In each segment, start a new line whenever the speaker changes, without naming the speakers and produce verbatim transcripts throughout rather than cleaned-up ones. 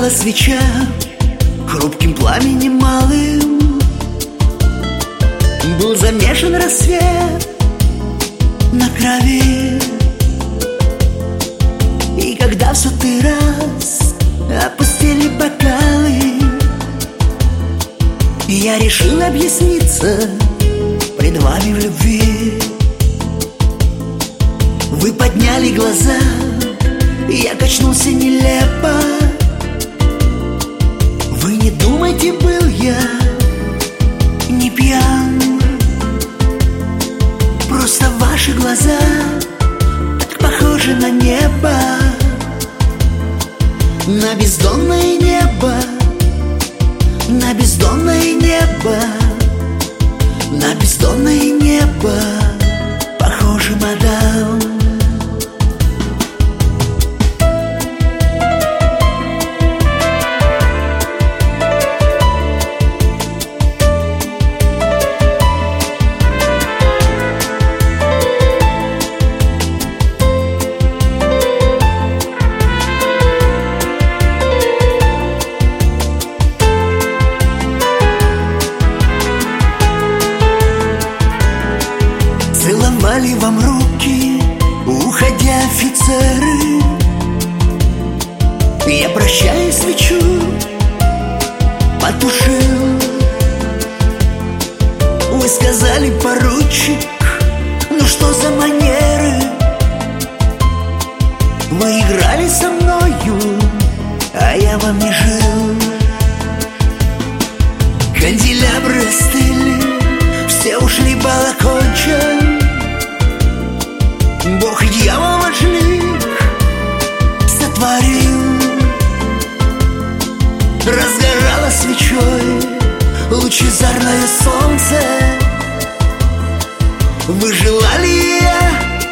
Разгорала свеча хрупким пламенем малым. Был замешан рассвет на крови. И когда в сотый раз опустили бокалы, я решил объясниться пред вами в любви. Вы подняли глаза, я качнулся нелепо. Вы не думайте, был я не пьян. Просто ваши глаза так похожи на небо, на бездонное небо, на бездонное небо, на бездонное небо похоже, мадам. Целовали вам руки, уходя офицеры. Я, прощая свечу, потушил. Вы сказали, поручик, ну что за манеры? Вы играли со мною, а я вам не жил. Канделябры остыли, все ушли, бал окончен. Бог и дьявол вошли, сотворил. Разгорало свечой лучезарное солнце. Вы желали я,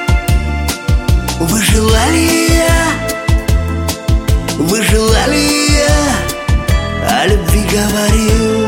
вы желали я, вы желали я, о любви говорил.